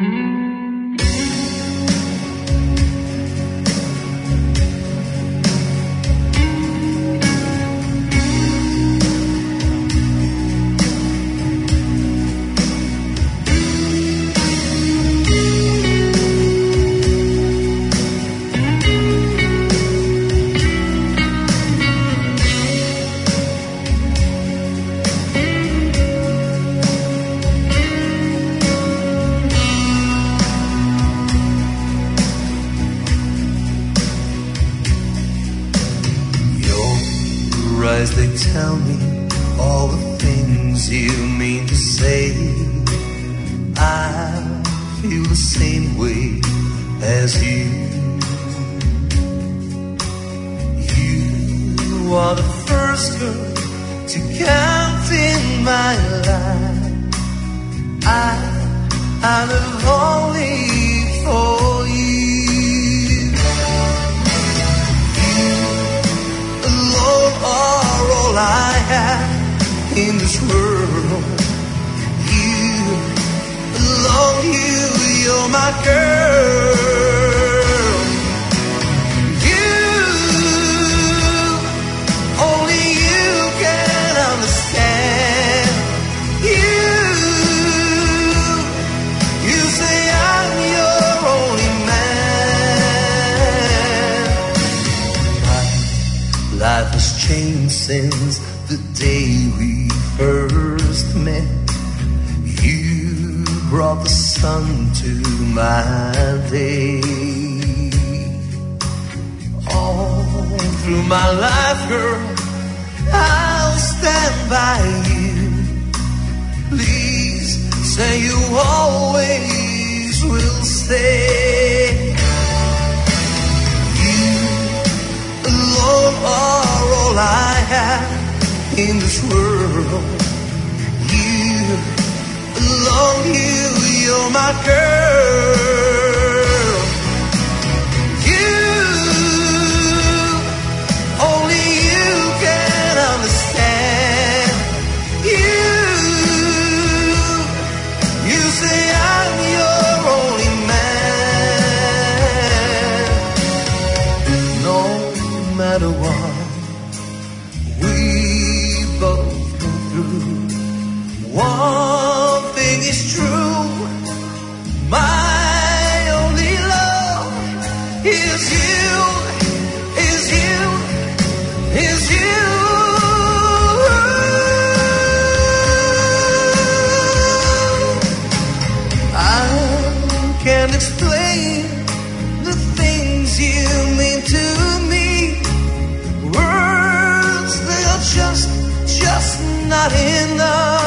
They tell me all the things you mean to say. I feel the same way as you. You are the first girl to count in my life. I live only for you. All I have in this world, you, alone you're my girl. You, only you can understand. You say I'm your only man. Life has changed since the day we first met. You brought the sun to my day. All through my life, girl, I'll stand by you. Please say you always will stay. You alone are all I have in this world. You, alone you're my girl. You, only you can understand. You say I'm your only man. No matter what one thing is true, my only love is you, is you, is you. I can't explain the things you mean to me. Words, they are just not enough.